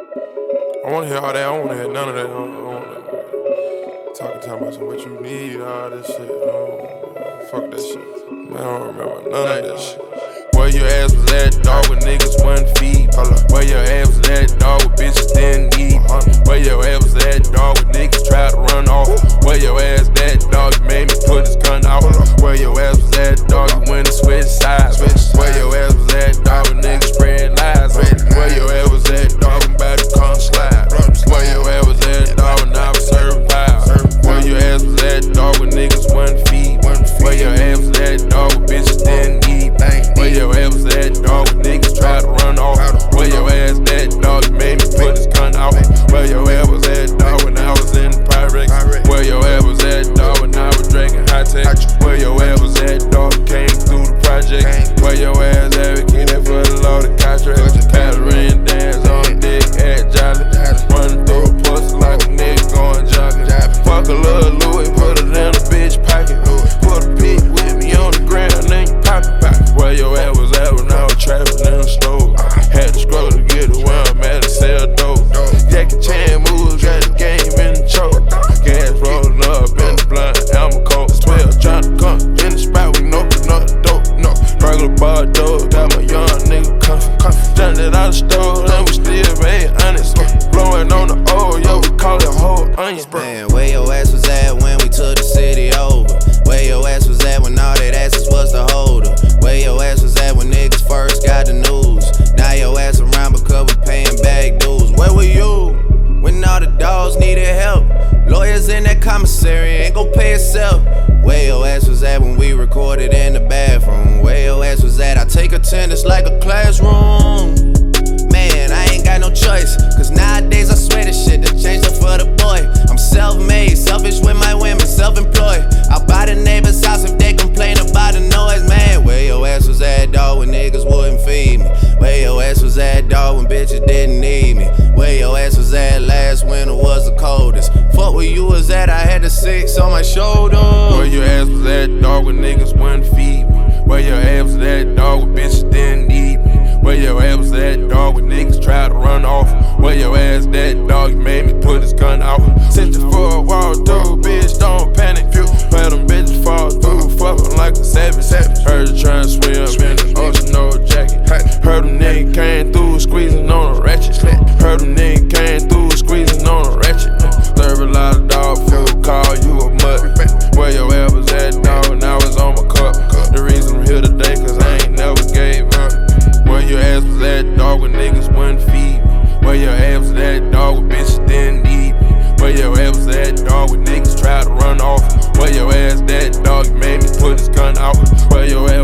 I wanna hear all that, I don't wanna hear none of that. I don't wanna talking about some what you need, all this shit. Fuck that shit. Man, I don't remember none of that shit. Where your ass was at, dog, when niggas wasn't feed. Where your ass was at, dog, when bitches didn't eat. Where your ass was at, dog, when niggas tried to run off. Where your ass at, dog, you made me put his gun out. Where your ass was at, dog, you went and switched sides. Where your ass was at, dog, when niggas spread lies. Where your ass was at, dog, when about to come slide. Where your ass was at, dog, when I was serving pies. Where your ass was at, dog, when niggas wasn't feed. Where your ass was at, dog, when bitches didn't eat. Where your ass was at, dog, when niggas tried to run off. Where your ass at, dog, you made me put his gun out. Where your ass was at, dog, when I was in the Pyrex. Where your ass was at, dog, when I was drinking high tech. Where your ass was at, dog, came through the project. Where your ass advocated for the law, the contract. Catherine dance on dick at Jolly. Running through a pussy like a nigga going jogging. Fuck a little Louis, put it in a bitch pocket. Put a pig with me on the ground, then you pop it back. Where your ass was at when I was trapping in the store. Had to scroll to get it where I'm at and sell dope. Jackie Chan moves, got the game in the choke. Gas rolling up in the blunt, Elmer Coat. 12 trying to come in the spot, we know another dope. No, regular bar dope, got my young nigga comfy. Jumped it out the stove, and we still made honest. Blowing on the old, yo, we call it whole onion. Man, where your ass was at when we took the city over? Where your ass was at when all that asses was the holder? Where your ass was at when niggas first got the news? Now your ass around because we paying back dues. Where were you when all the dogs needed help? Lawyers in that commissary ain't gon' pay itself. Where your ass was at when we recorded in the bathroom? Where your ass was at? I take attendance like a classroom. Man, I ain't got no choice, cause nowadays I swear this shit done changed up for the boy. I'm self-made, selfish with my women, self-employed. I'll buy the neighbor's house if they complain about the noise, man. Where your ass was at, dog, when niggas wouldn't feed me? Where your ass was at, dog, when bitches didn't need me? Where your ass was at last winter was the coldest? Fuck where you was at, I had the 6 on my shoulder. Where your ass was at, dog, when niggas wouldn't feed me? Where your ass was at, dog, when bitches didn't need me? Where your ass was at, dog, when niggas tried to run off? Where your ass at, dog, you made me put his gun out. Sent you for a walk through, bitch, don't panic. Where them bitches fall through, fuckin' like a savage. Heard you tryna swim in the ocean, no jacket. Heard them niggas came through, squeezing on a ratchet. Heard them niggas came through, squeezing on a ratchet. Serve a lot of dog food, call you a mutt. Where your ass was at, dog, when I was on my cup. The reason I'm here today, cause I ain't never gave up. Where your ass was at, dog, when niggas wouldn't feed me? Where your ass was at, dog, when bitches didn't need me? Where your ass was at, dog, when niggas tried to run off? Where your ass at, dog, you made me put his gun out? Where your ass